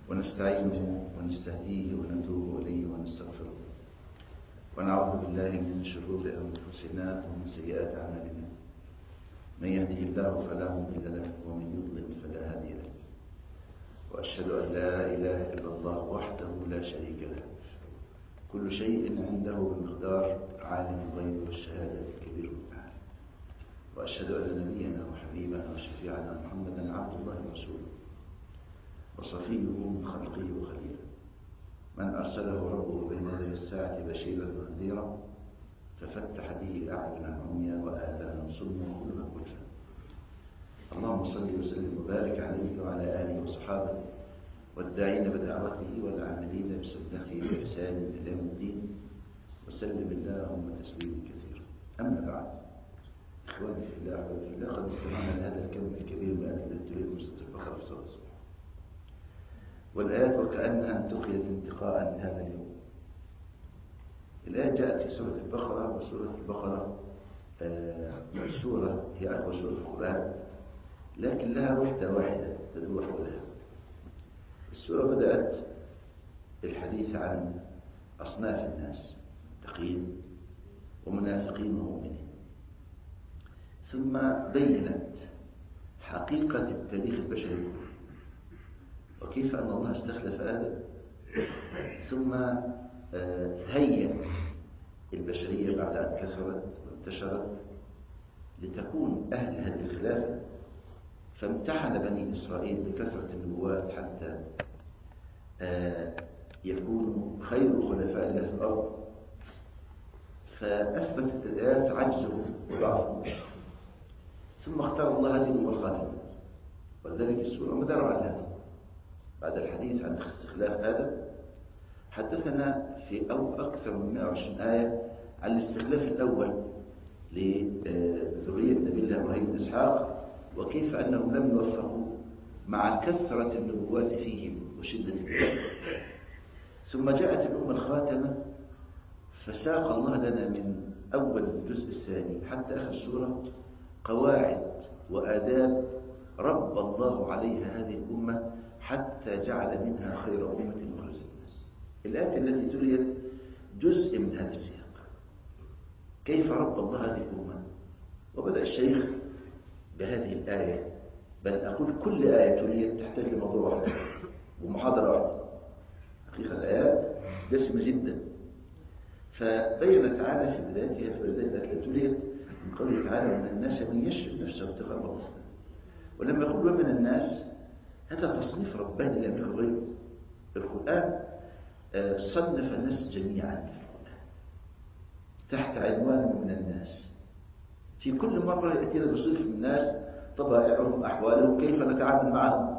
ونستعينه ونستهديه ونتوب إليه ونستغفره ونعوذ بالله من شرور أنفسنا ومن سيئات أعمالنا. من يهده الله فلا مضل له ومن يضلل فلا هادي له، وأشهد أن لا إله إلا الله وحده لا شريك له، كل شيء عنده بمقدار، عالم الغيب والشهادة الكبير المتعال. وأشهد أن نبينا وحبيبنا وشفيعنا محمدا عبد الله ورسوله وصفيه من خلقه وخليله، من أرسله ربه بين يدي الساعة بشيرا ونذيرا، ففتح به أعينا عميا وآذانا صما وقلوبا غلفا. اللهم صل وسلم وبارك عليه وعلى آله وصحابته والداعين بدعوته والعاملين بسنته بإحسان إلى يوم الدين، وسلم اللهم تسليما كثيرا. أما بعد، إخواني في الله وفي الله، قد استمعنا لهذا الكم الكبير من أدلة تريد مسجد البقرة في صلاة الصبح، والآيات وكأنها انتقلت انتقاء لهذا اليوم. الآية جاءت في سورة البقرة، وسورة البقرة سورة هي أكبر سورة القرآن، لكن لها وحدة واحدة تدور حولها. السورة بدأت الحديث عن أصناف الناس، متقين ومنافقين ومؤمنين، ثم بينت حقيقة التاريخ البشري كله، وكيف أن الله استخلف آدم، ثم هيأ البشرية بعد أن كثرت وانتشرت لتكون أهل هذه الخلافة، فامتحن بني إسرائيل بكثرة النبوات حتى يكونوا خير خلفاء الله في الأرض، فأثبتت الآيات عجزهم وضعفهم، ثم اختار الله هذه الخاتمة، ولذلك السورة مدار على هذا. بعد الحديث عن استخلاف آدم حدثنا في أكثر من 120 آية عن الاستخلاف الأول لذرية نبي الله إبراهيم وإسحاق، وكيف أنهم لم يوفقوا مع كثرة النبوات فيهم وشدة الكذب. ثم جاءت الأمة الخاتمة، فساق الله لنا من أول الجزء الثاني حتى آخر السورة قواعد وآداب رب الله عليها هذه الأمة حتى جعل منها خير أمة أخرجت الناس. الآية التي تليت جزء من هذا السياق، كيف رب الله هذه الأمة. وبدأ الشيخ بهذه الآية، بل أقول كل آية تليت تحتاج لموضوع واحد ومحاضرة واحدة. حقيقة الآيات دسمة جدا، فبين تعالى في بدايتها، في بداية الآية التي تليت من قوله تعالى: ومن الناس من يشرك نفسه ابتغاء مرضات الله. ولما يقول ومن الناس، هذا تصنيف رباني لا يملك غيره. القرآن صنف الناس جميعا في القرآن تحت عنوان من الناس. في كل مرة يأتينا بصنف من الناس، طبائعهم، أحوالهم، كيف نتعامل معهم،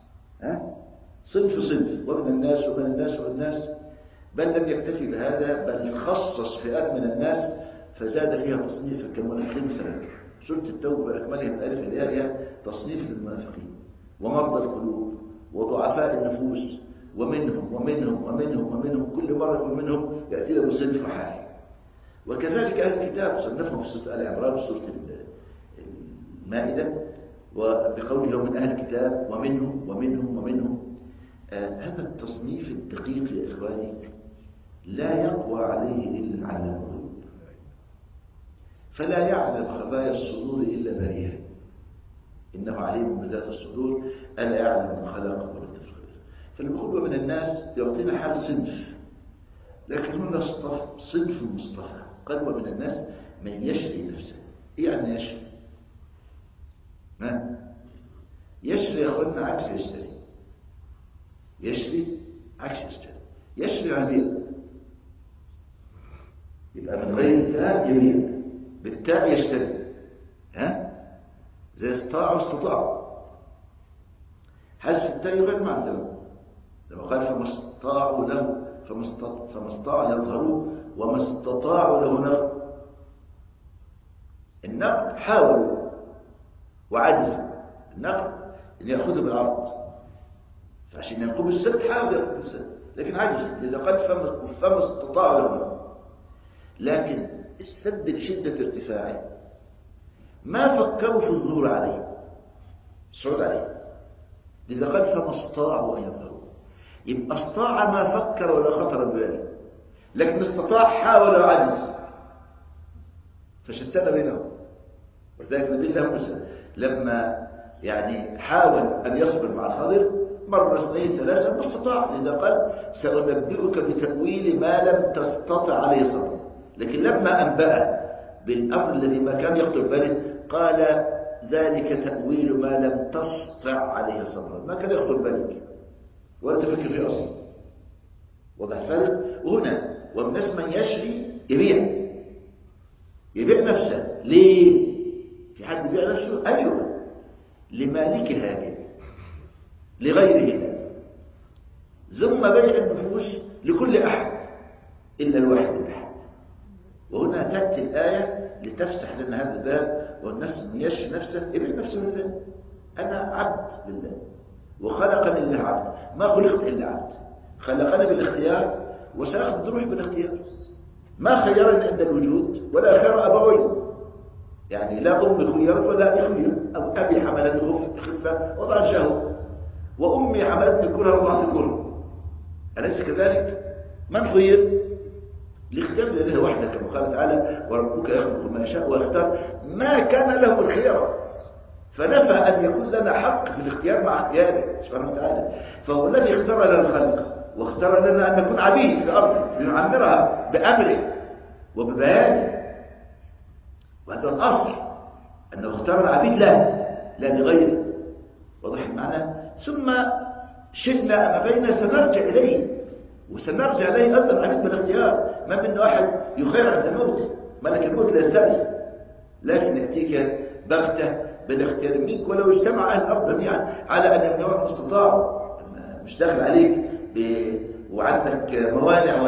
صنف صنف، ومن الناس ومن الناس ومن الناس. بل لم يكتفي بهذا، بل خصص فئات من الناس فزاد فيها تصنيف كالمنافقين. مثلا سورة التوبة أكملها من ألف إلى ياء تصنيف للمنافقين ومرضى القلوب وضعفاء النفوس، ومنهم ومنهم ومنهم ومنهم، كل مرة يكون منهم يأتي بصنف حال. وكذلك أهل الكتاب صنفهم في سورة آل عمران وسورة المائدة، وبقوله من أهل الكتاب ومنهم ومنهم ومنهم. هذا التصنيف الدقيق يا إخواني لا يقوى عليه إلا علام الغيوب، فلا يعلم خبايا الصدور إلا بريئا، إنه عليم بذات الصدور، ألا يعلم من خلق ولطف الخبير. فالمخلوق من الناس يعطينا حال صنف، لكن هنا صنف مصطفى قال: ومن الناس من يشري نفسه. إيه يعني يشري؟ ما يشري يا أخوانا عكس يشتري. يشري عكس يشتري. يشري عن يبقى من غير التاء يبيع، بالتاء يشتري، زي استطاع واستطاع. حذف التاء يغير معنى له، لما قال فما استطاعوا له، فما استطاعوا يظهروا وما استطاعوا له نقل. النقل حاولوا وعجزوا، النقل ان ياخذوا بالعرض، فعشان ينقضوا السد حاول ياخذ السد، لكن عجز. اذا قال فما استطاعوا له نقل، لكن السد لشده ارتفاعه ما فكروا في الظهور عليه، الصعود عليه، لذا قال فما استطاعوا ان يظهروا. يبقى استطاع ما فكر ولا خطر بباله، لكن استطاع حاول وعجز، فشتان بينهم. ولذلك نبي الله موسى لما يعني حاول أن يصبر مع الخضر مرة اثنين ثلاثة ما استطاع، لذا قال سأنبئك بتأويل ما لم تستطع عليه صبرا. لكن لما أنبأ بالأمر الذي ما كان يخطر باله قال ذلك تأويل ما لم تستطع عليه صبرا، ما كان يخطر بالك ولا تفكر فيه أصلا. وضع الفرق. وهنا والناس من يشري يبيع نفسه. ليه؟ في حد يبيع نفسه؟ أيوه، لمالكها كده لغيره لا. ثم بيع النفوس لكل أحد إلا الواحد الأحد. وهنا تأتي الآية لتفسح لنا هذا الباب. والناس من يشري نفسه يبيع نفسه لله. أنا عبد لله وخلقني الله عبد، ما خلقت إلا عبد، خلقني بالاختيار وسأخذ روحي بالاختيار. ما خيرني عند الوجود ولا خير أبوي، يعني لا أمي خيرت ولا أبي خير، أو أبي حملني خفة وضع شهوة، وأمي حملتني كرها وضعت كرها، أليس كذلك؟ من خير؟ الاختيار لله وحده كما قال تعالى وربك يخلق ما يشاء ويختار ما كان له الخيار. فنفى أن يكون لنا حق في الاختيار مع اختياره سبحانه وتعالى. فهو الذي اختار لنا الخلق واختار لنا أن نكون عبيد في الأرض لنعمرها بأمره وببيانه، وهذا الأصل أنه اختار العبيد لا لغيره. واضح المعنى؟ ثم شئنا أم أبينا سنرجع إليه، وسنرجع إليه أيضا العبيد بالاختيار. ما من واحد يخير عند الموت، ملك الموت لا يستأذن، لكن يأتيك بغتة بالاختيار منك ولو اجتمع أهل الأرض جميعا على أن يمنعوك ما استطاعوا. مش داخل عليك وعندك موانع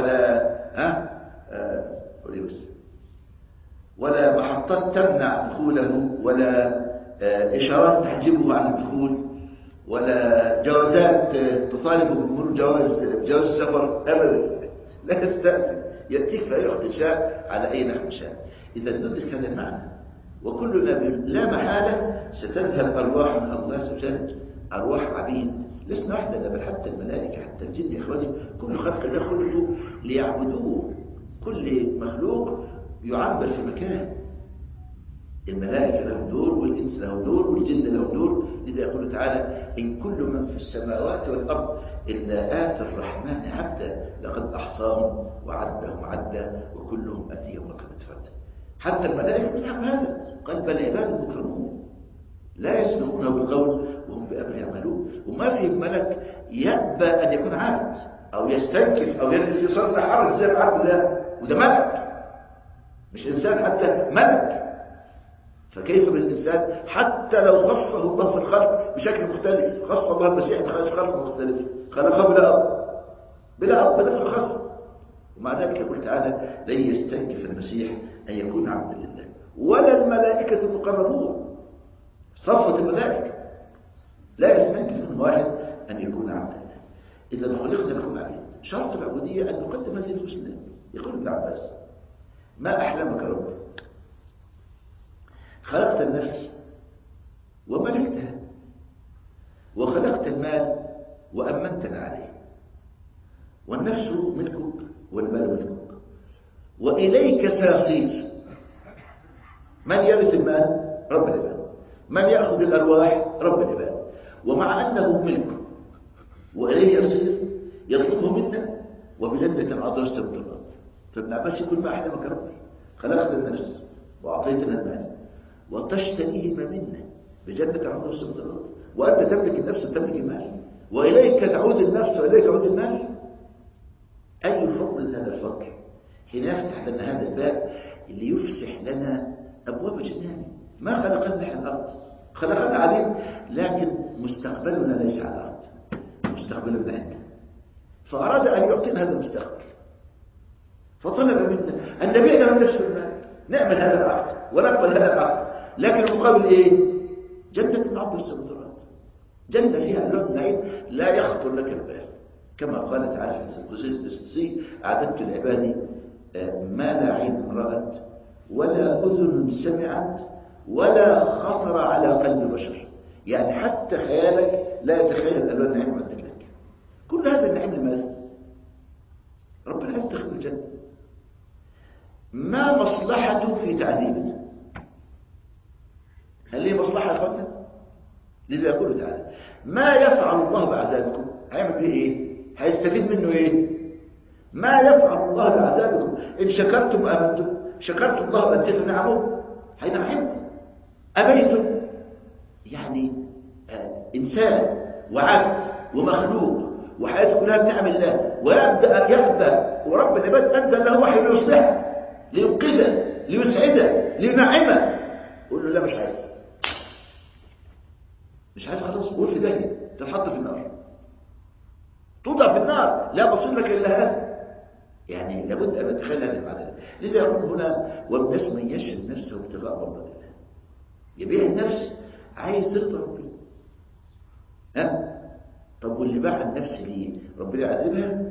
ولا محطات تمنع دخوله، ولا إشارات تحجبه عن الدخول، ولا جوازات تطالب بمرور جواز السفر أبدا. لا تستأذن، يأتيك في أي وقت شاء على أي نحو شاء. إذا ندرك هذا المعنى، وكلنا لا محالة ستذهب أرواح من الله عز وجل، أرواح عبيد لسنا وحدنا، بل حتى الملائكة حتى الجن يا إخواني كل خلق الله خلقوا ليعبدوه. كل مخلوق يعبر في مكان. الملائكة له دور، والإنس له دور، والجن له دور. لذا يقول تعالى إن كل من في السماوات والأرض إلا آتى الرحمن عبدا لقد أحصاهم وعدهم عدا وكلهم أتيه يوم القيامة فردا. حتى الملائكة تفهم هذا، قال بل عباد مكرمون لا يسبقونه بالقول وهم بأمر يعملون. وما في ملك يأبى أن يكون عبد أو يستنكف أو يجد في صدر حرج زي عبد الله، وده ملك مش إنسان، حتى ملك. فكيف بالإنسان حتى لو خصه الله في الخلق بشكل مختلف؟ خص الله المسيح بخلق خلق مختلف، خلقه بلا أب بلا خاص. ومع ذلك يقول تعالى لن يستنكف المسيح أن يكون عبدا لله ولا الملائكة المقربون. صفة الملائكة لا يستنكف من واحد أن يكون عبدا لله. إذا خلقنا نكون عبيد. شرط العبودية أن نقدم هذه الحسنى. يقول ابن عباس ما أحلمك ربك، خلقت النفس وملكتها، وخلقت المال وأمنتنا عليه، والنفس ملكك والمال ملكك، وإليك سيصير. من يرث المال؟ رب العباد. من يأخذ الأرواح؟ رب العباد. ومع أنه ملك وإليه يصير يطلبه منا وبجنة عرضها السماوات والأرض. فابن عباس يقول ما أحلمك ربي، خلقت النفس وأعطيتنا المال وتشتريهما منا بجنة عرضها السماوات والأرض، وأنت تملك النفس وتملك المال، وإليك تعود النفس وإليك يعود المال. أي فضل هذا الفضل حين يفتح لنا هذا الباب اللي يفسح لنا أبواب جنان. ما خلقنا نحن الأرض، خلقنا عبيد، لكن مستقبلنا ليس على الأرض، مستقبلنا عنده. فأراد أن يعطينا هذا المستقبل، فطلب منا أن نبيعنا من نفس المال، نعمل هذا العقد ونقبل هذا العقد، لكن المقابل إيه؟ جنة عرضها السماوات والأرض، جنة فيها لون نعيم لا يخطر لك البال، كما قال تعالى في القدسي أعددت لعبادي ما لا عين رأت ولا أذن سمعت ولا خطر على قلب بشر. يعني حتى خيالك لا يتخيل ألوان النعيم عندك لك. كل هذا النعيم لماذا؟ ربنا عايز يدخل الجنة. ما مصلحته في تعذيبنا؟ هل ليه مصلحة يا اخوانا؟ لذا يقول تعالى ما يفعل الله بعذابكم، هيعمل به ايه؟ هيستفيد منه ايه؟ ما يفعل الله بعذابكم ان شكرتم وامنتم. شكرتم الله واتيتم نعمه هينعمكم. ابيتم يعني انسان وعبد ومخلوق وحياته كلها بنعم الله، ويبدا يأبى ورب العباد انزل له وحي ليصلحه لينقذه ليسعده لينعمه. قول له لا مش عايز، مش عايز خلاص، قول في داهيه، تنحط في النار، توضع في النار، لا بصير لك الا هذا. يعني لابد ان نتخيل هذا المعنى. لذا يقول هنا والناس من يشهد نفسه ابتغاء مرضات الله، يبيع النفس عايز يرضى ربنا. ها طب واللي باع النفس ليه؟ ربنا يعذبها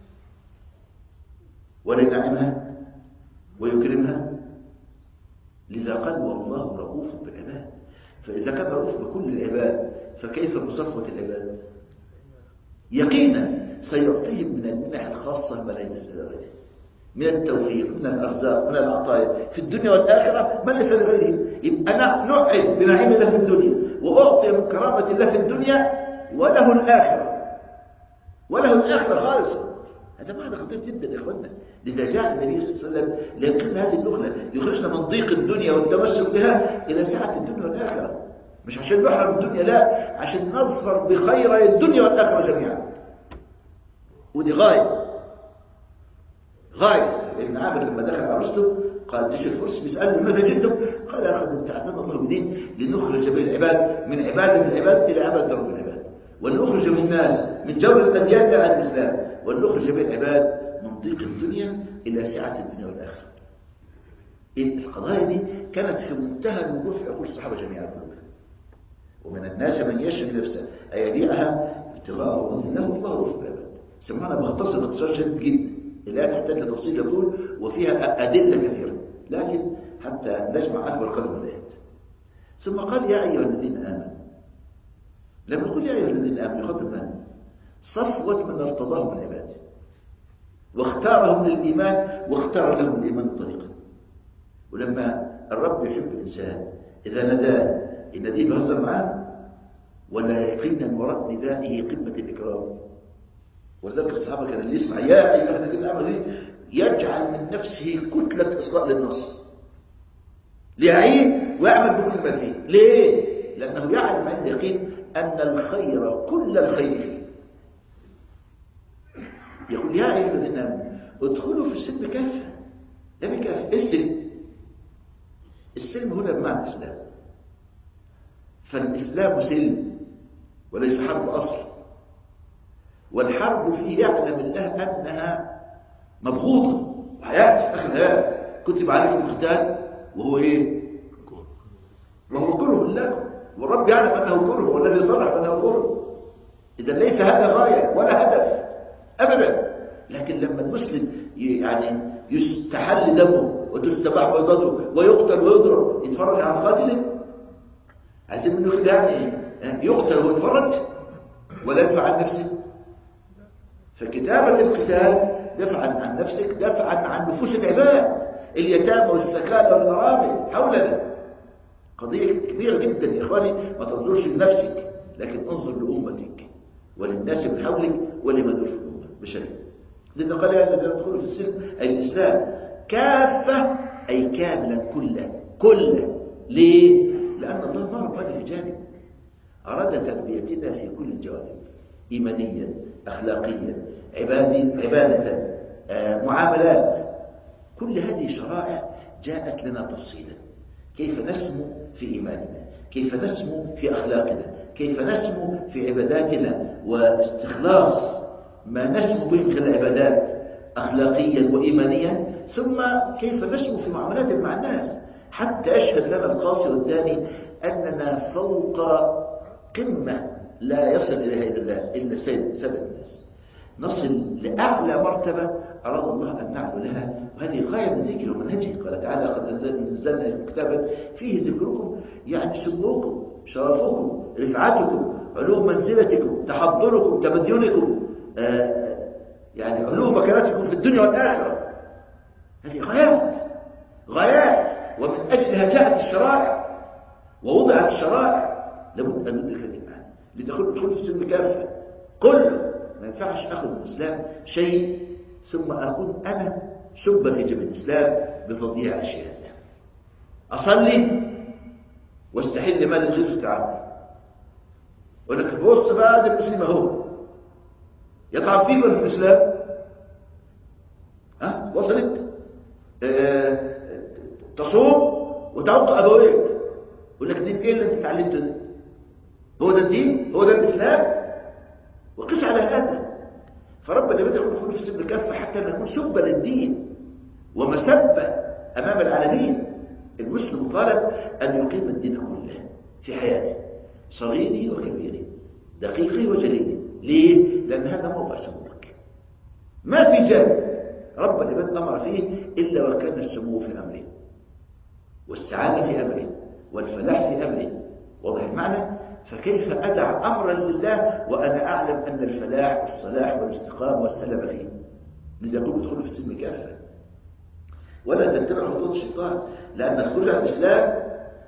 ولا ينعمها ويكرمها؟ لذا قال والله رؤوف بالعباد. فإذا كان رؤوف بكل العباد فكيف بصفوة العباد؟ يقينا سيعطيهم من المنح الخاصة ما لا ينسى لغيره، من التوفيق، من الأرزاق، من العطايا في الدنيا والآخرة ما ليس لغيره. يبقى أنا نعد بنعيم الله في الدنيا وأعطي من كرامة الله في الدنيا وله الآخرة، وله الآخرة خالصة. هذا معنى خطير جدا يا إخواننا. لذا جاء النبي صلى الله عليه وسلم لينقذ هذه النخلة، يخرجنا من ضيق الدنيا والتمسك بها إلى سعة الدنيا والآخرة. مش عشان نحرم الدنيا، لا، عشان نظفر بخير الدنيا والآخرة جميعا. ودي غاية ابن عامر لما دخل عروسته قال ديش الفرس بيسأله ماذا جدهم؟ قال لقد ابتعثنا الله بدين لنخرج به العباد من عبادة العباد إلى عبادة رب العباد، ولنخرج من الناس من جور الأديان إلى الإسلام، ولنخرج به العباد من ضيق الدنيا إلى سعة الدنيا والآخرة. القضايا دي كانت في منتهى الوجود في عقول الصحابة جميعا. ومن الناس من يشهد نفسه أي يبيعها ابتغاء مرضات الله والله رؤوف بالعباد. سمعنا بختصر اختصار شديد جدا، الآية تحتاج لتفصيل يقول وفيها أدلة كثيرة، لكن حتى نجمع أكبر قدر من الآيات. ثم قال يا أيها الذين آمنوا. لما يقول يا أيها الذين آمنوا يخاطب من؟ صفوة من ارتضاهم من عباده واختارهم للإيمان واختار لهم الإيمان طريقا. ولما الرب يحب الإنسان إذا نداه النديه بيهزر معاه ولا يقين من وراء ندائه قمة الإكرام. ولذلك الصحابة كان اللي يسمع يا أيها الذين آمنوا يجعل من نفسه كتلة إصغاء للنص ليعين ويعمل بكل ما فيه. ليه؟ لأنه يعلم عند يقين أن الخير كل الخير فيه. يقول يا أيها الذين آمنوا ادخلوا في السلم كافة. لا بكافة السلم هنا بمعنى الإسلام. فالإسلام سلم وليس حرب أصل، والحرب فيه يعلم الله أنها مبغوضة وحياتي أخذها كتب عليكم القتال وهو إيه؟ وهو كره لكم، والرب يعلم أنه كره والذي صرح أنه كره. إذا ليس هذا غاية ولا هدف أبدا. لكن لما المسلم يعني يستحل دمه وتستباح بيضته ويقتل ويضرب يتفرج عن قاتله، عايزين منه كده يعني يقتل ويتفرج ولا يدفع عن نفسه. فكتابة القتال دفعا عن نفسك، دفعا عن نفوس العباد اليتامى والسكالى والمرامل حولنا. قضية كبيرة جدا يا إخواني. ما تنظرش لنفسك لكن انظر لأمتك وللناس من حولك ولمن في الأمة بشكل. لذا قال يا الذين ادخلوا في السلم أي الإسلام كافة أي كاملا كله. ليه؟ لأن الله ما ربنا الجانب، أراد تربيتنا في كل الجوانب، إيمانيا أخلاقيا عبادة معاملات. كل هذه شرائع جاءت لنا تفصيلا كيف نسمو في إيماننا، كيف نسمو في أخلاقنا، كيف نسمو في عباداتنا واستخلاص ما نسمو به من العبادات أخلاقيا وإيمانيا، ثم كيف نسمو في معاملاتنا مع الناس حتى يشهد لنا القاصي والداني أننا فوق قمة لا يصل إليها إلا سيد الناس. نصل لأعلى مرتبة أراد الله أن نعلو لها، وهذه غاية من ذكر ومنهجه. قال تعالى قد أنزلنا كتابا فيه ذكركم يعني سموكم شرفكم رفعتكم علو منزلتكم تحضركم تمدينكم يعني علو مكانتكم في الدنيا والآخرة. هذه غايات، ومن أجلها جاءت الشرائع ووضعت الشرائع. لابد أن ندرك الإيمان لتدخل في السلم كافة كله. ما ينفعش أخذ من الإسلام شيء ثم أكون أنا شب في جبل الإسلام بتضييع أشياء. أصلي واستحل مال الغير تعالى، ولك بص بقى ده المسلم اهو يطعن فيك ولا في الإسلام؟ وصلت؟ تصوم وتعق أبويك، يقول لك دين ايه اللي انت اتعلمته ده؟ هو ده الدين؟ هو ده الإسلام؟ وقس على هذا. فربنا بدأ يقول في سب الكافة حتى نكون سبا للدين ومسبة أمام العالمين. المسلم طالب أن يقيم الدين كله في حياته، صغيره وكبيره، دقيقه وجليله. ليه؟ لأن هذا موضع سموك. ما في جانب ربنا بدأ أمر فيه إلا وكان السمو في أمره، والسعادة في أمره، والفلاح في أمره. واضح المعنى؟ فكيف أدع أمرا لله وأنا أعلم أن الفلاح والصلاح والاستقامة والسلام فيه؟ لذا يقول ادخلوا في السلم كافة ولا تتبع خطوط الشيطان، لأن الخروج عن الإسلام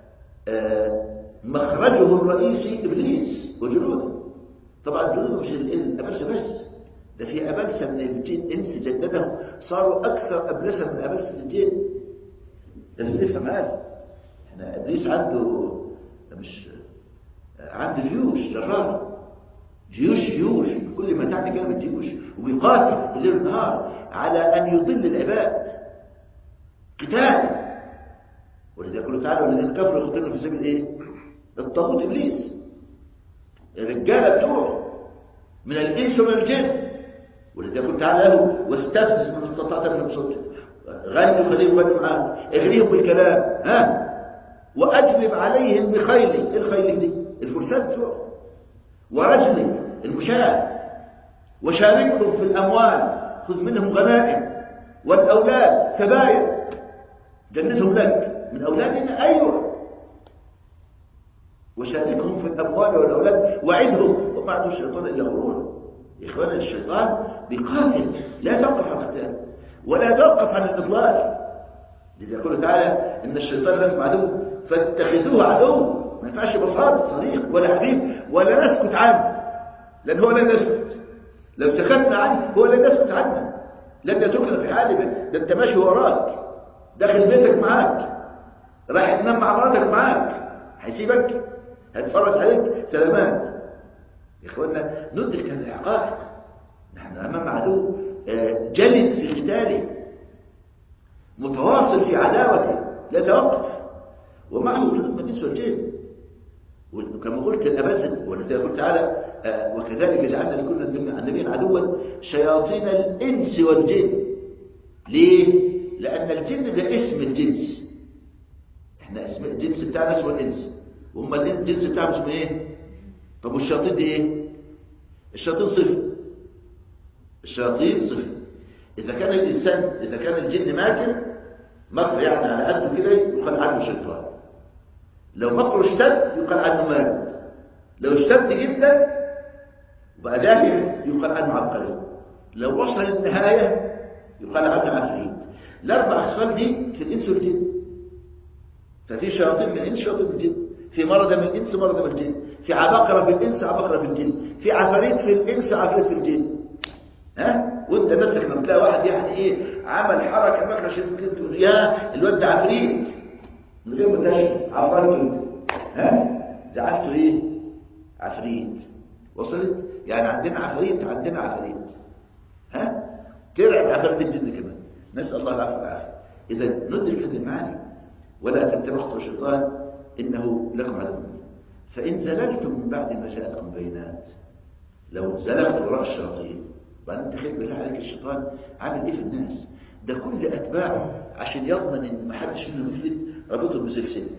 مخرجه الرئيسي إبليس وجنوده. طبعا جنوده مش الأبلسة بس، ده في أبلسة من الجن إنس جددهم صاروا أكثر أبلسة من أبلسة الجن. لازم نفهم هذا. احنا إبليس عنده جيوش جرارة، جيوش كل ما تعني كلمة جيوش، وبيقاتل بالليل والنهار على أن يضل العباد قتال. ولذلك يقول تعالى والذين كفروا يقتلون في سبيل ايه؟ الطاغوت ابليس، الرجاله بتوعه من الانس ومن الجن. ولذلك يقول تعالى له واستفزز من استطعت منهم صوتك، غنوا خليهم غنوا معاك، اغريهم بالكلام واجلب عليهم بخيلك. ايه الخيل دي؟ الفرسان بتوعه، ورجلك المشاة، وشاركهم في الاموال، خذ منهم غنائم، والاولاد سبايا جنتهم لك من أولادنا. أيوة، وشاركهم في الأموال والأولاد وعدهم وما عدوا الشيطان إلا غرورا. يا إخوانا الشيطان بيقاتل، لا توقف عن القتال ولا توقف عن الإضلال. لذا يقول تعالى إن الشيطان لكم عدو فاتخذوه عدو. ما ينفعش بصار صديق ولا حبيب ولا نسكت عنه، لأن هو لن يسكت. لو سكتنا عنه هو لن يسكت عنا، لن يتركنا في حالنا. ده أنت ماشي وراك، داخل بيتك معاك، رايح تنام مع مراتك معاك، هيسيبك؟ هيتفرج عليك سلامات. يا اخوانا ندرك هذه الحقائق. نحن امام عدو جلد في قتاله، متواصل في عداوته لا توقف، ومعه جنود من الانس والجن. وكما قلت الاباسل، ولذلك قلت تعالى وكذلك جعلنا لكل النبي عدوا شياطين الانس والجن. ليه؟ لأن الجن ده اسم الجنس. احنا اسم الجنس بتاعنا اسمه الإنس، وهم الجنس بتاعهم اسمه ايه؟ طب والشياطين دي ايه؟ الشياطين صفة. الشياطين صفة. إذا كان الجن ماكر مكر يعني على قده كده يقال عنه شيطان. لو مكره اشتد يقال عنه مارد. لو اشتد جدا وبقى داهية يقال عنه عبقري. لو وصل للنهاية يقال عنه عفريت. الأربع خصال دي في الإنس والجن. ففي شياطين من الإنس شياطين من الجن، في مرضى من الإنس مرضى من الجن، في عباقرة في الإنس عباقرة في الجن، في عفاريت في الإنس عفاريت في الجن. وانت نفسك لما تلاقي واحد يعني ايه عمل حركه مثلا عشان تقول يا الواد ده عفريت من غير ما تشوف عفريت، جعلته ايه؟ عفريت. وصلت؟ يعني عندنا عفريت ترعب عفريت الجن كمان. نسأل الله العافية والعافية. إذا ندرك هذه المعاني ولا تتبعوا خطوة الشيطان إنه لكم عدو. فإن زللتم من بعد ما جاءتكم بينات، لو زللت وراء الشياطين، وأنت تخيل بالله عليك الشيطان عامل إيه في الناس؟ ده كل أتباعه عشان يضمن إن ما حدش منهم يفلت ربطهم بسلسلة.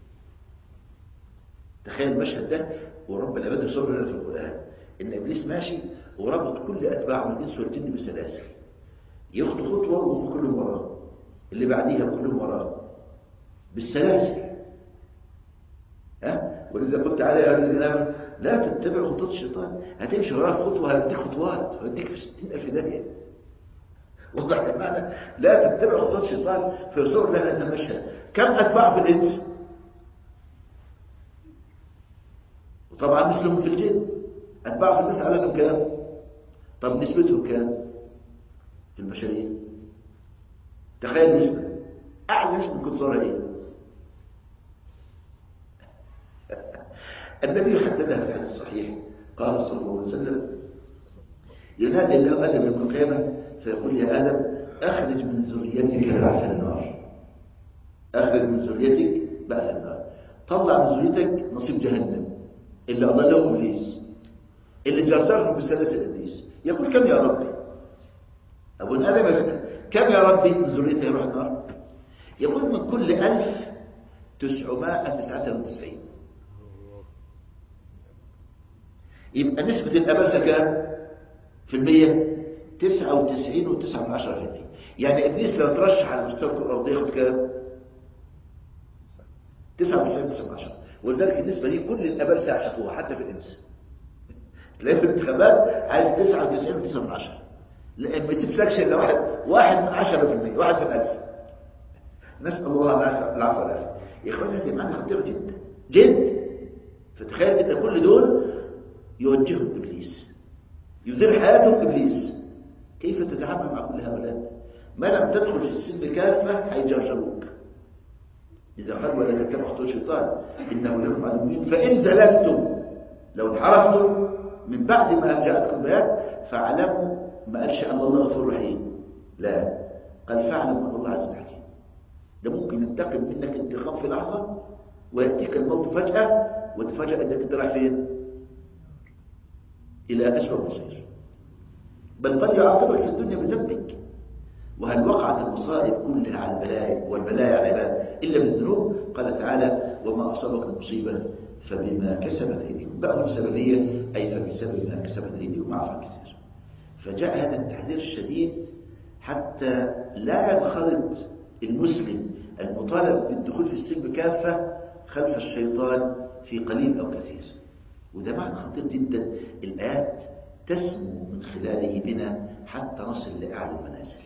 تخيل المشهد ده، ورب العباد يصور لنا في القرآن إن إبليس ماشي وربط كل أتباعه من الإنس والجن بسلاسل، ياخدوا خطوة وهم كلهم وراه، اللي بعديها كلهم وراه بالسلاسل. ولذا قلت عليه يا الذين آمنوا لا تتبع خطوات الشيطان، هتمشي وراه خطوة هيديك خطوات ويديك في 60,000 داهية. وضح المعنى؟ لا تتبع خطوات الشيطان فيصر لها أن مشهد. كم أتباع في الإنس؟ وطبعا مثلهم في الجن، أتباع في الناس عددهم كام؟ طب نسبتهم كام في البشرية؟ تخيل نسبة، أعلى نسبة ممكن تصورها إيه؟ النبي حددها في الحديث الصحيح، قال صلى الله عليه وسلم: ينادي الله آدم يوم القيامة فيقول: يا آدم أخرج من ذريتك بعث النار، أخرج من ذريتك بعث النار، طلع من ذريتك نصيب جهنم اللي أضله إبليس، اللي جرجرهم بسلاسل إبليس. يقول: كم يا ربي؟ أبو آدم يسأل: كم يا ربي من ذريتك يروح النار؟ يقول: من كل 1999. يبقى نسبة الأبلسة كام في المية؟ 99.9%. يعني إبليس لو ترشح على مستوى الكرة الأرضية ياخد كام؟ 99.9%. ولذلك النسبة دي كل الأبلسة عشقوها حتى في الإنس. تلاقي في الانتخابات عايز 99.9%، لأن ما يسيبش إلا واحد من 10%، واحد من 1000. نسأل الله العفو والعافية. يا إخواني هذه معنى خطيرة جدا جدا. فتخيل إن كل دول يوجههم إبليس، يدير حياتهم إبليس. كيف تتعامل مع كل هؤلاء؟ ما لم تدخل في السلم كافة هيجرجروك. إذا قال: ولا تتبعوا خطوات الشيطان إنه لكم عدو مبين، فإن زللتم، لو انحرفتم من بعد ما جاءتكم بيان فاعلموا. ما قالش أن الله غفور رحيم، لا، قال: فاعلموا أن الله عز وجل. ده ممكن ينتقم منك انتقام في لحظة ويأتيك الموت فجأة وتفاجأ أنك انت رايح فين؟ إلى أسوأ مصير. بل قد يعاقبك في الدنيا بذنبك. وهل وقعت المصائب كلها على البلايا والبلايا على العباد إلا بالذنوب؟ قال تعالى: وما أصابك من مصيبة فبما كسبت أيديكم. بقوا السببية أي فبسبب ما كسبت أيديكم عفوا كثير. فجاء هذا التحذير الشديد حتى لا ينخرط المسلم المطالب بالدخول في السلم كافة خلف الشيطان في قليل أو كثير. وده معنى خطير جدا. الآيات تسمو من خلاله بنا حتى نصل لأعلى المنازل،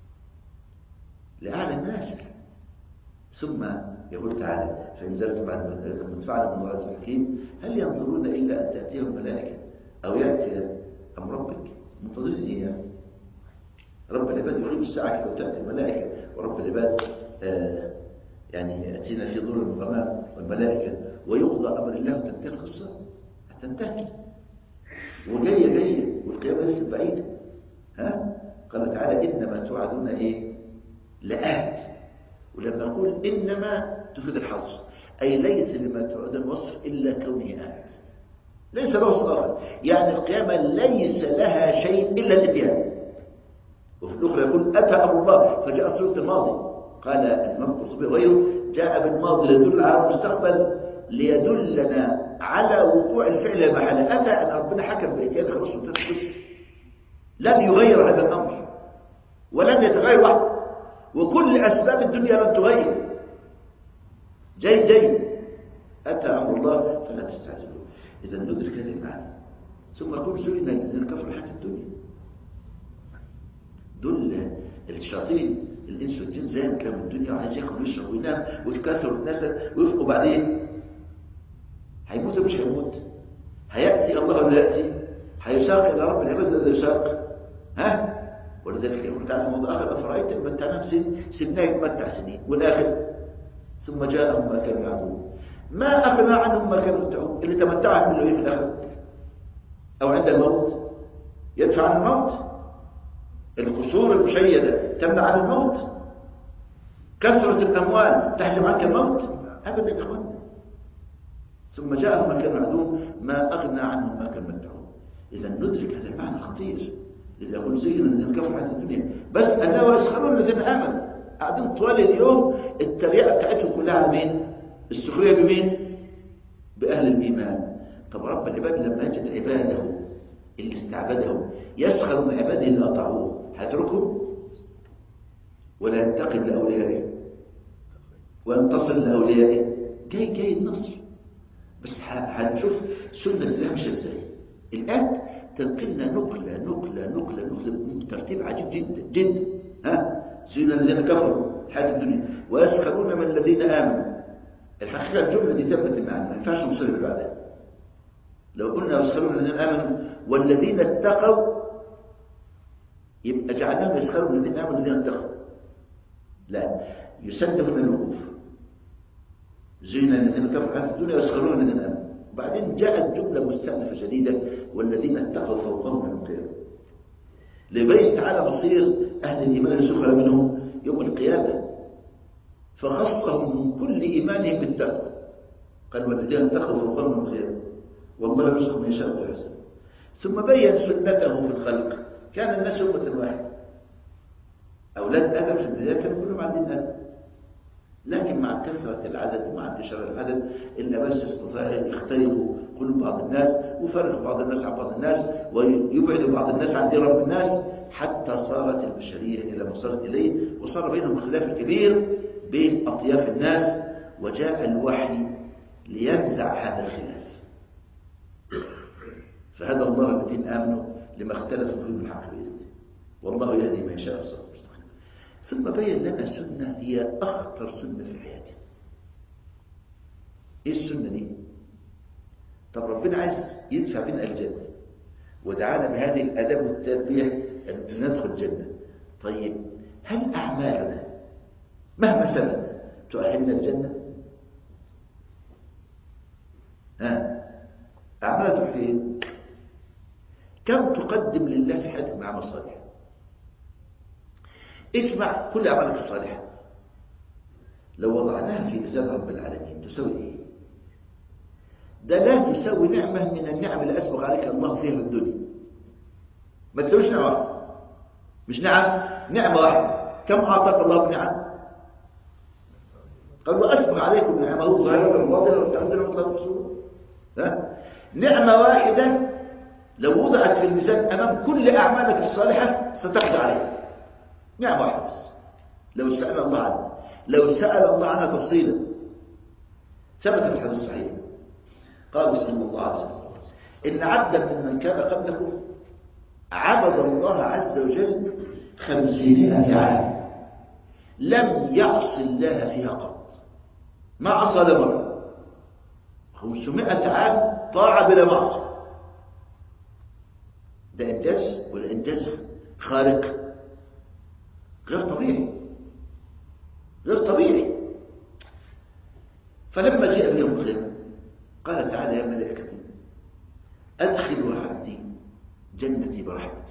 لأعلى المنازل. ثم يقول تعالى: فإن زلتم بعد ما فعل من الله الحكيم هل ينظرون إلا أن تأتيهم الملائكة أو يأتي أمر ربك؟ منتظرين إيه يعني؟ رب العباد يقيم الساعة لو تأتي الملائكة، ورب العباد يعني يأتينا في ظل الغمام والملائكة ويقضى أمر الله وتنتهي القصة. هتنتهي وجاية والقيامة لسه بعيدة. قال تعالى: إنما توعدون إيه؟ لآت. ولما أقول إنما تفيد الحظ، أي ليس لما توعدون وصف إلا كونه آت، ليس له وصف آخر. يعني القيامة ليس لها شيء إلا الإتيان. وفي الأخرى يقول: أتى أمر الله، فجاء صورة الماضي. قال الإمام القرطبي وغيره: جاء بالماضي ليدل على المستقبل ليدلنا على وقوع الفعل محله. أتى أن ربنا حكم بإتيان خلاص وانتهت القصة، لن يغير هذا الأمر ولن يتغير وحده، وكل أسباب الدنيا لن تغير. جاي أتى أمر الله فلا تستعجلوا. إذا ندرك هذه المعنى. ثم يقول: زينا الذين كفروا الحياة الدنيا. دول الشياطين الإنس والجن زي ما كانوا الدنيا وعايز ياكل ويشرب وينام ويتكاثر ويتناسل ويفقوا، بعدين هيموت مش هيموت؟ هيأتي الله ولا يأتي؟ هيساق إلى رب العباد ولا يساق؟ ولذلك يقول تعالى في موضوع آخر: أفرأيت إن متعناهم سنين يتمتع سنين والآخر ثم جاءهم ما كانوا يعملون ما أغنى عنهم ما كانوا يمتعون. اللي تمتعهم منه إيه في الآخر؟ أو عند الموت يدفع عن الموت. القصور المشيدة تمنع عن الموت؟ كثرة الأموال تحجب عنك الموت؟ أبدا يا إخوان. ثم جاءهم ما كانوا يعملون ما أغنى عنهم ما كانوا يمتعون. إذا ندرك هذا المعنى الخطير. إذا يقول: زينا الذين كفروا الحياة الدنيا، بس أتى ويسخرون الذين آمنوا. قاعدين طوال اليوم التريقة بتاعتهم كلها على مين؟ السخرية بمين؟ بأهل الإيمان. طب رب العباد لما يجد عباده اللي استعبدهم يسخر من عباده اللي أطاعوه، هيتركهم ولا ينتقم لأوليائه وينتصر لأوليائه؟ جاي النصر. بس هنشوف سنة الله مش ازاي. الآن تنقلنا نقلة ترتيب عجيب جدا جدا. زين الذين كفروا الحياة الدنيا ويسخرون من الذين آمنوا. الحقيقة الجملة دي تمت معنا، ما ينفعش نوصل اللي بعدها. لو قلنا يسخرون من الذين آمنوا والذين اتقوا يبقى جعلناهم يسخرون من الذين آمنوا والذين اتقوا. لا، يسلف من الوقوف. زين الذين كفروا الحياة الدنيا ويسخرون من الذين آمنوا. وبعدين جاءت جملة مستأنفة جديدة والذين اتقوا فوقهم من القيامة، ليبين تعالى مصير أهل الإيمان السخرى منهم يوم القيامة، فخصهم من كل إيمانهم بالتقوى. قال والذين اتقوا فوقهم من القيامة والله يرزق من يشاء بغير حساب. ثم بين سنته في الخلق. كان الناس أمة واحدة، أولاد آدم في البداية كانوا كلهم عندنا آدم، لكن مع كثرة العدد ومع انتشار العدد إلا بس استطاعوا يخترقوا قلوب بعض الناس ويفرقوا بعض الناس عن بعض الناس ويبعدوا بعض الناس عن دين رب الناس، حتى صارت البشرية إلى ما صارت إليه، وصار بينهم خلاف كبير بين أطياف الناس، وجاء الوحي لينزع هذا الخلاف. فهدى الله الذين آمنوا لما اختلفوا فيه بالحق بإذنه والله يهدي من يشاء صراطا مستقيما. ثم بين لنا سنة هي أخطر سنة في حياتنا. إيه السنة دي؟ طب ربنا عايز يدفع بنا الجنة ودعانا بهذه الآداب والتربية أن ندخل الجنة. طيب هل أعمالنا مهما سبت تؤهلنا الجنة؟ أعمالنا تروح فين؟ كم تقدم لله في حياتك من عمل صالح؟ اجمع كل أعمالك الصالحة لو وضعناها في ميزان رب العالمين تساوي إيه؟ ده لا تساوي نعمة من النعم اللي أسبق عليك الله فيها في الدنيا. ما تساويش نعمة واحدة، مش نعمة واحدة. كم أعطاك الله بنعم؟ قال وأسبق عليكم نعمه ظاهرة وباطنة وتعودنا مطلق رسوله. نعمة واحدة لو وضعت في الميزان أمام كل أعمالك الصالحة ستقضي عليها. نعمة واحدة بس لو سأل الله عنها، لو سأل الله عنها تفصيلا. ثبت في الحديث الصحيح قال صلى الله عليه وسلم إن عبدا ممن كان قبلكم عبد الله عز وجل 500 عام لم يعص الله فيها قط، ما عصى ولا مرة. 500 عام طاعة بلا معصية. ده إنجاز ولا إنجاز خارق؟ غير طبيعي، غير طبيعي. فلما جاء بيوم القيامة قال تعالى يا ملائكتي أدخلوا عبدي جنتي برحمتي.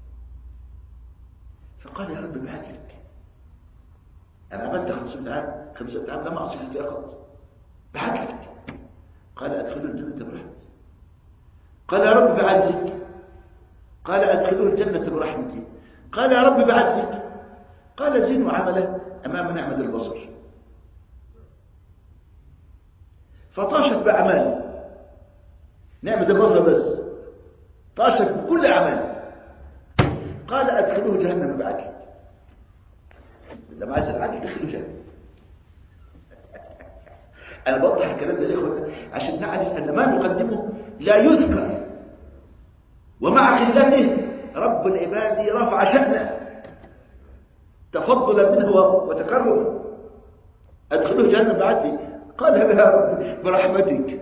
فقال يا رب ابعث لك، أنا عملت 500 عام لم أعصي فيها قط، ابعث لك. قال أدخلوا الجنة برحمتي. قال يا رب ابعث لك. قال أدخلوا الجنة برحمتي. قال يا رب ابعث لك. قال زينوا عمله أمام نعمة البصر. فطاشت بأعماله، نعمة البصر بس طاشت بكل أعماله. قال أدخلوه جهنم بعدل. لما عايز العدل دخلوه جهنم. أنا بوضح الكلام ده للإخوة عشان نعرف أن ما نقدمه لا يذكر، ومع قلته رب العباد رفع شأنه تفضلا منه وتكرما. أدخلوه جهنم بعدل. قال يا رب برحمتك.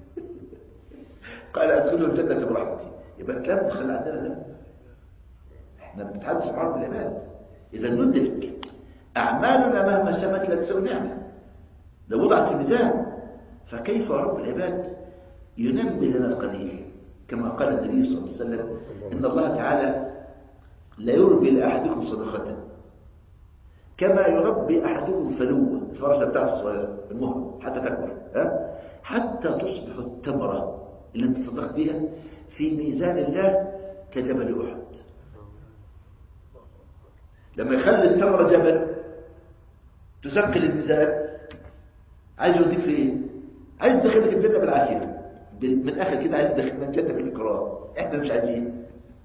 قال أدخلوا الجنة برحمتي. يبقى الكلام مخلى عندنا ده، احنا بنتحدث عن رب العباد. إذا ندرك أعمالنا مهما سمت لا تساوي نعمة لو وضعت في الميزان، فكيف رب العباد ينمي لنا القليل؟ كما قال النبي صلى الله عليه وسلم إن الله تعالى لا يربي لأحدكم صدقة كما يربي أحدكم فلوة، الفرسة بتاعته الصغيرة المهر حتى تكبر، حتى تصبح التمرة اللي انت تصدق بها في ميزان الله كجبل أحد. لما يخلي التمرة جبل تثقل الميزان، عايز يوديك فين؟ عايز يدخلك الجنة بالعافية، من الآخر كده عايز يدخلنا الجنة بالإكرام. احنا مش عايزين،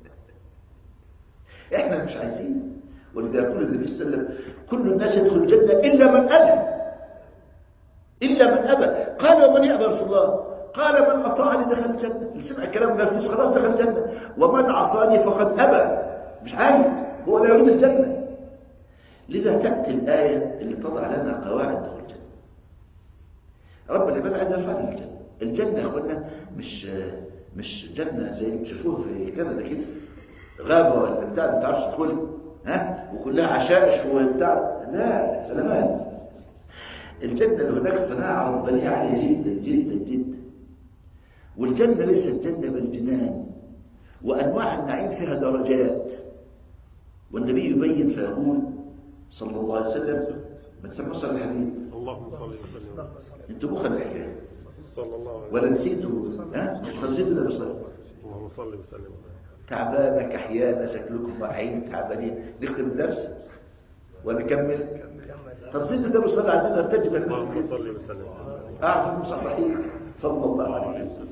احنا مش عايزين. ولذا يقول النبي صلى الله عليه وسلم كل الناس يدخل الجنة إلا من أبى، إلا من أبى. قال ومن يأبى رسول الله؟ قال من أطاعني دخل الجنة. اللي سمع كلام نفسه خلاص دخل الجنة، ومن عصاني فقد أبى، مش عايز، هو لا يريد الجنة. لذا تأتي الآية اللي تضع لنا قواعد دخول الجنة. رب العباد عايز يرفعنا الجنة. الجنة يا اخوانا مش جنة زي اللي تشوفوها في كندا كده، غابة ولا بتاع ما تعرفش تدخل وكلها عشائش وبتاع، لا سلامات. الجنة اللي هناك صناعة ربانية عالية جدا جدا جدا. والجنة ليست جنة بالجنان، وأنواع النعيم فيها درجات. والنبي يبين فيقول صلى الله عليه وسلم، ما تسمعوا صلى الحبيب اللهم صل وسلم. انتوا بخل الحكاية صلى الله عليه وسلم. ولا نسيتوا؟ نسيتوا ولا بصلي؟ اللهم صل وسلم. تعبانة كحيانة شكلكم واعيين تعبانين. نختم الدرس ولا نكمل؟ طب زيد النبي صلى الله عليه وسلم ارتجب اللهم صل وسلم. أعرف المصححين صلى الله عليه وسلم.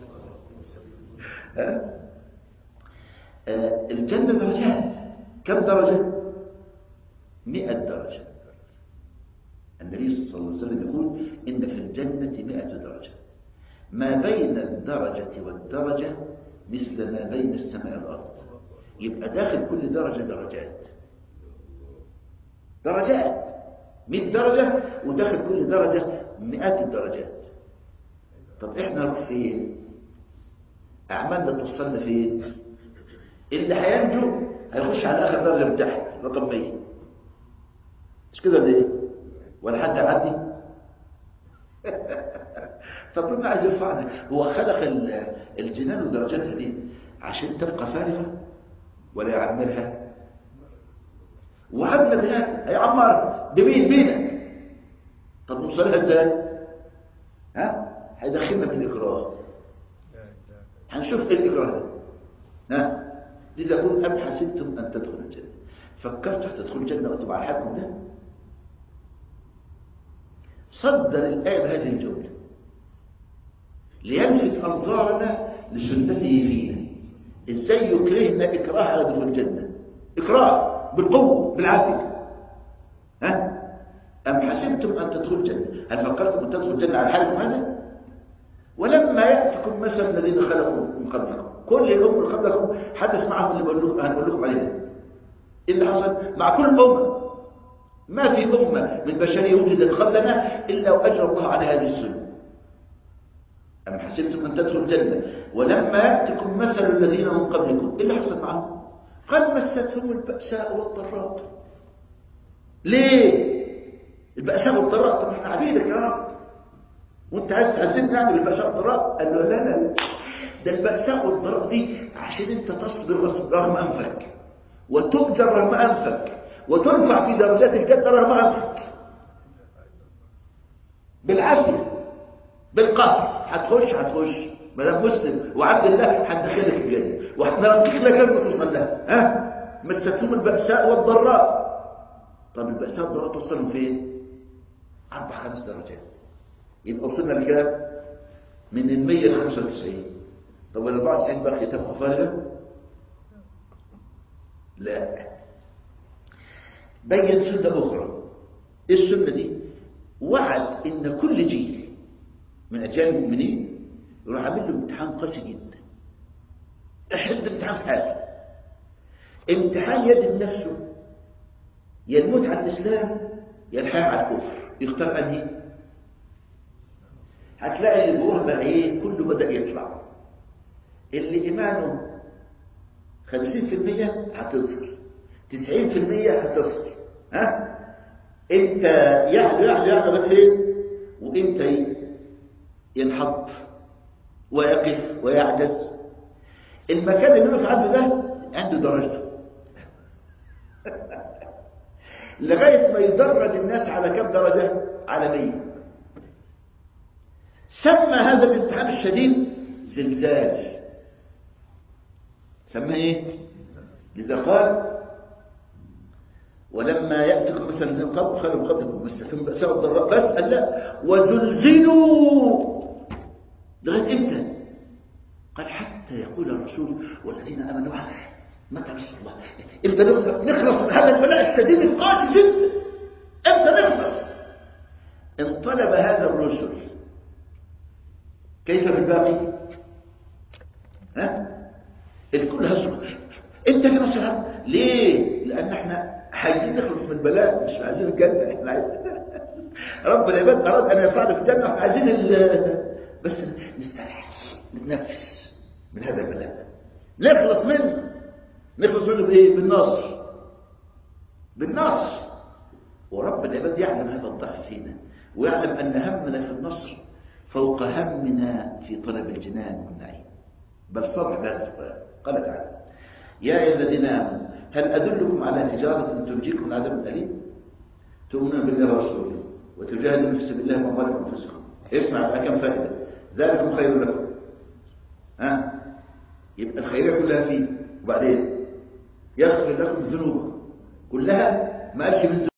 الجنة درجات. كم درجة؟ 100 درجة. النبي صلى الله عليه وسلم يقول إن في الجنة 100 درجة، ما بين الدرجة والدرجة مثل ما بين السماء والأرض. يبقى داخل كل درجة درجات 100 درجة، وداخل كل درجة 100 الدرجات. طب احنا نروح فين؟ أعمالنا توصلنا فين؟ اللي هينجو هيخش على آخر درجة من تحت رقم 100، مش كده ليه؟ ولا حد يعدي؟ فربنا عايز يرفعنا. هو خلق الجنان ودرجاتها دي عشان تبقى فارغة ولا يعمرها؟ وعمل بها هيعمر بمين؟ بينك. طب نوصلها ازاي؟ هيدخلنا في الإكراه. هنشوف ايه الإكراه ده. لذا أقول أم حسبتم أن تدخلوا الجنة؟ فكرتوا تدخلوا الجنة وأنتم على حالكم ده؟ صدر الآية بهذه الجملة ليلفت أنظارنا لسنته فينا. إزاي يكرهنا إكراه على دخول الجنة؟ إكراه بالقوة بالعافية. أم حسبتم أن تدخلوا الجنة؟ هل فكرتم أن تدخلوا الجنة على حالكم هذا؟ ولما يأتكم مثل الذين خلقوا من قبلكم. كل الأمم اللي قبلكم حدث معهم اللي هنقول لكم عليه. إيه اللي حصل مع كل أمة؟ ما في أمة من البشرية وجدت قبلنا إلا وأجرى الله على هذه السنة. أم حسبتم أن تدخلوا الجنة ولما يأتكم مثل الذين من قبلكم. إيه اللي حصل معهم؟ قد مستهم البأساء والضراء. ليه؟ البأساء والضراء. طب احنا عبيدك يا رب، وانت عايز تعزمنا نعمل البأساء والضراء؟ قال له لا، ده البأساء والضراء دي عشان انت تصبر رغم أنفك، وتؤجر رغم أنفك، وترفع في درجات الجنة رغم أنفك بالعافية بالقهر. هتخش ما دام مسلم وعبد الله هندخلك الجنة، واحنا ننطق لك كلمة توصل لها. مستهم البأساء والضراء. طب البأساء والضراء توصلوا فين؟ 4-5 درجات. يبقى وصلنا لكام؟ من 100 ل 95. طب وال 94 باقي تبقى فارغة؟ لا. بين سنة أخرى. إيه السنة دي؟ وعد إن كل جيل من أجيال المؤمنين يروح عامل له امتحان قاسي جدا، أشد امتحان في حياته. امتحان يجد نفسه يا الموت على الإسلام يا الحياة على الكفر. يختار أنهي؟ هتلاقي اللي جوه بقى إيه؟ كله بدأ يطلع. اللي إيمانه 50% هتظهر، 90% هتصل. امتى يعلى بس ايه؟ وامتى ينحط ويقف ويعجز. المكان اللي يقف عنده ده عنده درجته لغايه ما يدرج الناس على كم درجه؟ على 100. سمى هذا الامتحان الشديد زلزال. سماه ايه؟ لذا قال ولما يأتكم مثلا من قبل خلوا قبلكم مستهم بأساء والضراء. بس قال لا وزلزلوا. لغاية امتى؟ قال حتى يقول الرسول والذين آمنوا معه متى نصر الله؟ امتى نخلص من هذا البلاء الشديد القاسي جدا؟ امتى نخلص؟ انطلب هذا الرسل كيف بالباقي؟ ها؟ الكل هزر. انت في نصر ليه؟ لان احنا عايزين نخلص من البلاء، مش عايزين الجنه. احنا عايزين رب العباد اراد ان يفعل في الجنه، احنا عايزين بس نستريح، نتنفس من هذا البلاء، نخلص منه بايه؟ بالنصر. ورب العباد يعلم هذا الضعف فينا، ويعلم ان همنا في النصر فوق همنا في طلب الجنان والنعيم، بل صرح بهذا القرآن. قال تعالى: يا أيها الذين آمنوا هل أدلكم على تجارة تنجيكم من عذاب أليم؟ تؤمنون بالله ورسوله وتجاهدون في سبيل الله وأموالكم وأنفسكم. اسمع بقى كم فائدة. ذلكم خير لكم. يبقى الخيرية كلها فيه، وبعدين يغفر لكم الذنوب كلها، ما قالش من